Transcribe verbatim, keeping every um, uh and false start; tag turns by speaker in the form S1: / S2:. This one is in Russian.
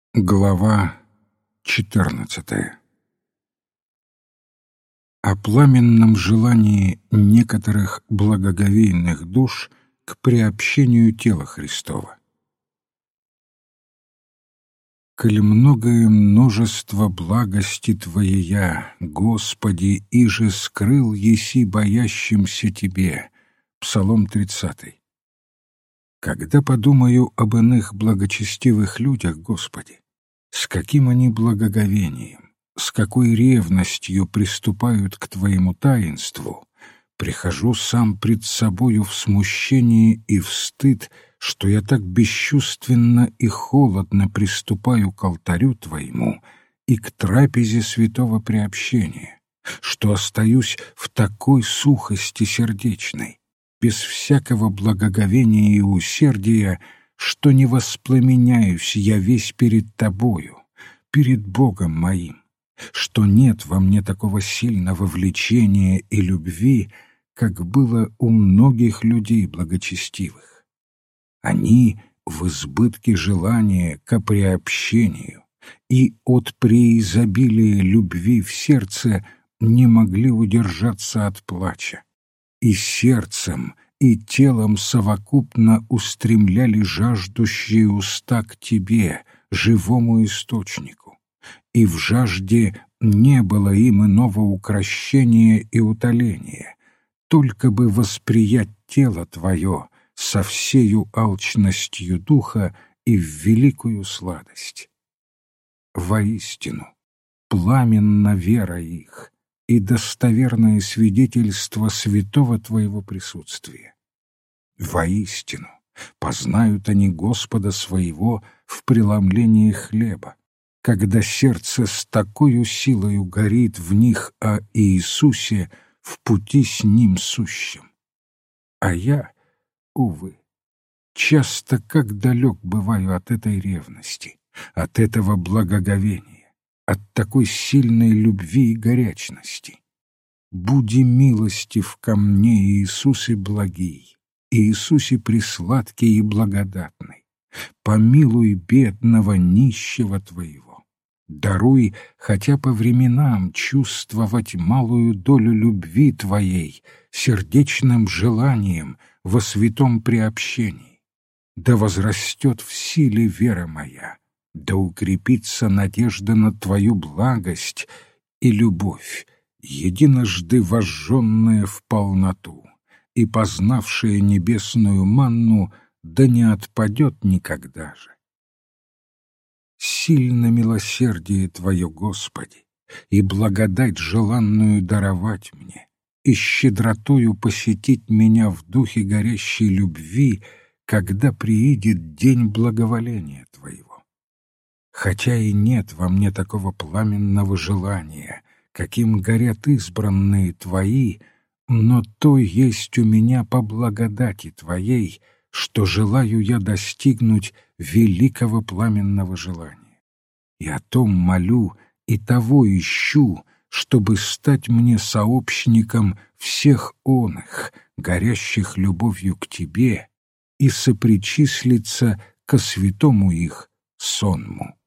S1: Глава четырнадцатая. О пламенном желании некоторых благоговейных душ к приобщению тела Христова. «Коль многое множество благости Твоея, Господи, иже скрыл еси боящимся Тебе» Псалом тридцатый. Когда подумаю об иных благочестивых людях, Господи, с каким они благоговением, с какой ревностью приступают к Твоему таинству, прихожу сам пред собою в смущении и в стыд, что я так бесчувственно и холодно приступаю к алтарю Твоему и к трапезе святого приобщения, что остаюсь в такой сухости сердечной, без всякого благоговения и усердия, что не воспламеняюсь я весь перед Тобою, перед Богом моим, что нет во мне такого сильного влечения и любви, как было у многих людей благочестивых. Они в избытке желания ко приобщению и от преизобилия любви в сердце не могли удержаться от плача, и сердцем, и телом совокупно устремляли жаждущие уста к Тебе, живому источнику, и в жажде не было им иного укрощения и утоления, только бы восприять тело Твое со всею алчностью духа и в великую сладость. Воистину, пламенна вера их и достоверное свидетельство святого Твоего присутствия. Воистину, познают они Господа своего в преломлении хлеба, когда сердце с такою силою горит в них о Иисусе в пути с Ним сущем. А я, увы, часто как далек бываю от этой ревности, от этого благоговения, от такой сильной любви и горячности. Буди милостив ко мне, Иисусе благий, Иисусе пресладкий и благодатный. Помилуй бедного нищего Твоего. Даруй, хотя по временам чувствовать малую долю любви Твоей, сердечным желанием во святом приобщении. Да возрастет в силе вера моя, да укрепится надежда на Твою благость и любовь, единожды вожженная в полноту и познавшая небесную манну, да не отпадет никогда же. Сильно милосердие Твое, Господи, и благодать желанную даровать мне, и щедротою посетить меня в духе горящей любви, когда приидет день благоволения Твоего. Хотя и нет во мне такого пламенного желания, каким горят избранные Твои, но то есть у меня по благодати Твоей, что желаю я достигнуть великого пламенного желания. И о том молю, и того ищу, чтобы стать мне сообщником всех оных, горящих любовью к Тебе, и сопричислиться ко святому их сонму.